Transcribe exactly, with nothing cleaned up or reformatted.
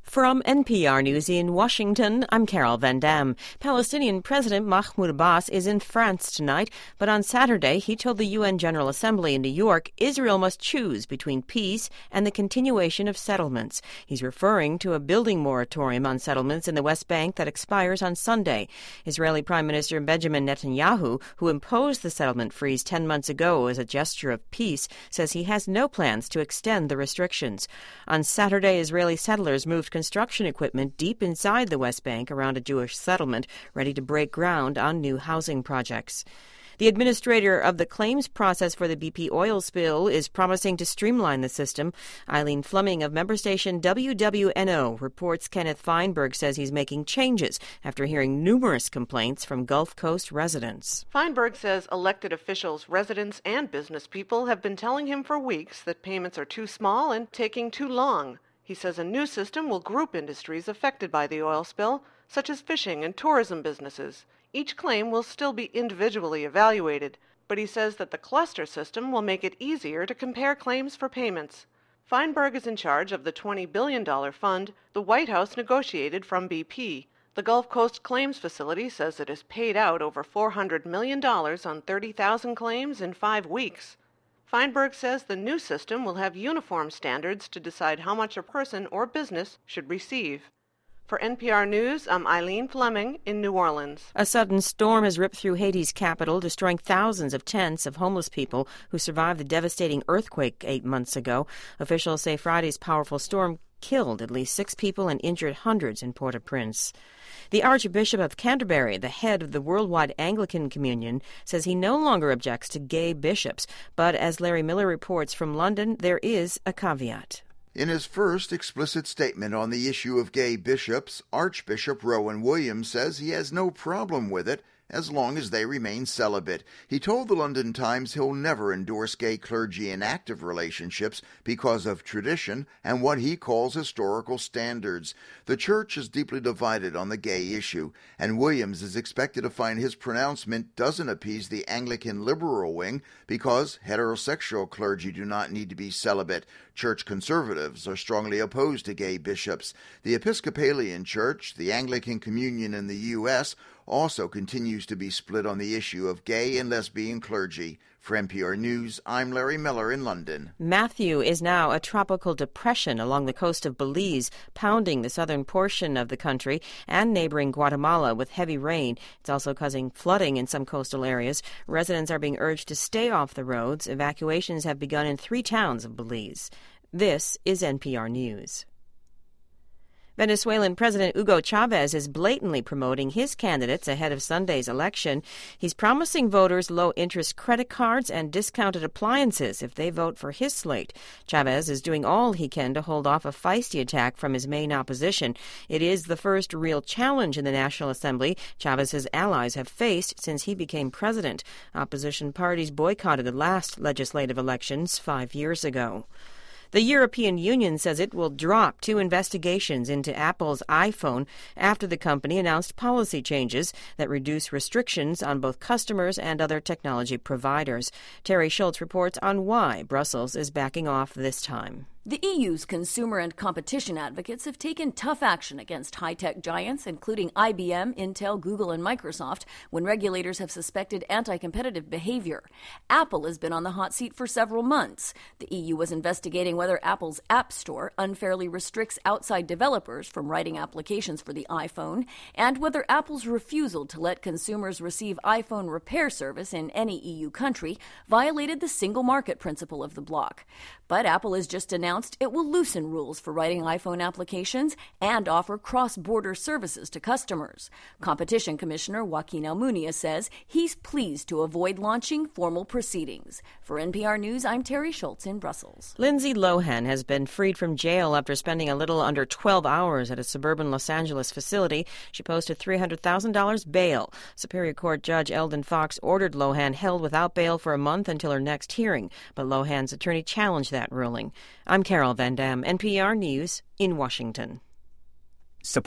From N P R News in Washington, I'm Carol Van Dam. Palestinian President Mahmoud Abbas is in France tonight, but on Saturday he told the U N General Assembly in New York Israel must choose between peace and the continuation of settlements. He's referring to a building moratorium on settlements in the West Bank that expires on Sunday. Israeli Prime Minister Benjamin Netanyahu, who imposed the settlement freeze ten months ago as a gesture of peace, says he has no plans to extend the restrictions. On Saturday, Israeli settlers moved construction equipment deep inside the West Bank around a Jewish settlement, ready to break ground on new housing projects. The administrator of the claims process for the B P oil spill is promising to streamline the system. Eileen Fleming of member station W W N O reports Kenneth Feinberg says he's making changes after hearing numerous complaints from Gulf Coast residents. Feinberg says elected officials, residents, and business people have been telling him for weeks that payments are too small and taking too long. He says a new system will group industries affected by the oil spill, such as fishing and tourism businesses. Each claim will still be individually evaluated, but he says that the cluster system will make it easier to compare claims for payments. Feinberg is in charge of the twenty billion dollars fund the White House negotiated from B P. The Gulf Coast Claims Facility says it has paid out over four hundred million dollars on thirty thousand claims in five weeks. Feinberg says the new system will have uniform standards to decide how much a person or business should receive. For N P R News, I'm Eileen Fleming in New Orleans. A sudden storm has ripped through Haiti's capital, destroying thousands of tents of homeless people who survived the devastating earthquake eight months ago. Officials say Friday's powerful storm killed at least six people and injured hundreds in Port-au-Prince. The Archbishop of Canterbury, the head of the Worldwide Anglican Communion, says he no longer objects to gay bishops, but as Larry Miller reports from London, there is a caveat. In his first explicit statement on the issue of gay bishops, Archbishop Rowan Williams says he has no problem with it as long as they remain celibate. He told the London Times he'll never endorse gay clergy in active relationships because of tradition and what he calls historical standards. The church is deeply divided on the gay issue, and Williams is expected to find his pronouncement doesn't appease the Anglican liberal wing because heterosexual clergy do not need to be celibate. Church conservatives are strongly opposed to gay bishops. The Episcopalian Church, the Anglican Communion in the U S, also continues to be split on the issue of gay and lesbian clergy. For N P R News, I'm Larry Miller in London. Matthew is now a tropical depression along the coast of Belize, pounding the southern portion of the country and neighboring Guatemala with heavy rain. It's also causing flooding in some coastal areas. Residents are being urged to stay off the roads. Evacuations have begun in three towns of Belize. This is N P R News. Venezuelan President Hugo Chavez is blatantly promoting his candidates ahead of Sunday's election. He's promising voters low-interest credit cards and discounted appliances if they vote for his slate. Chavez is doing all he can to hold off a feisty attack from his main opposition. It is the first real challenge in the National Assembly Chavez's allies have faced since he became president. Opposition parties boycotted the last legislative elections five years ago. The European Union says it will drop two investigations into Apple's iPhone after the company announced policy changes that reduce restrictions on both customers and other technology providers. Terry Schultz reports on why Brussels is backing off this time. The E U's consumer and competition advocates have taken tough action against high-tech giants, including I B M, Intel, Google, and Microsoft, when regulators have suspected anti-competitive behavior. Apple has been on the hot seat for several months. The E U was investigating whether Apple's App Store unfairly restricts outside developers from writing applications for the iPhone, and whether Apple's refusal to let consumers receive iPhone repair service in any E U country violated the single market principle of the bloc. But Apple has just announced it will loosen rules for writing iPhone applications and offer cross-border services to customers. Competition Commissioner Joaquin Almunia says he's pleased to avoid launching formal proceedings. For N P R News, I'm Terry Schultz in Brussels. Lindsay Lohan has been freed from jail after spending a little under twelve hours at a suburban Los Angeles facility. She posted three hundred thousand dollars bail. Superior Court Judge Eldon Fox ordered Lohan held without bail for a month until her next hearing, but Lohan's attorney challenged that ruling. I'm Carol Van Dam, N P R News in Washington.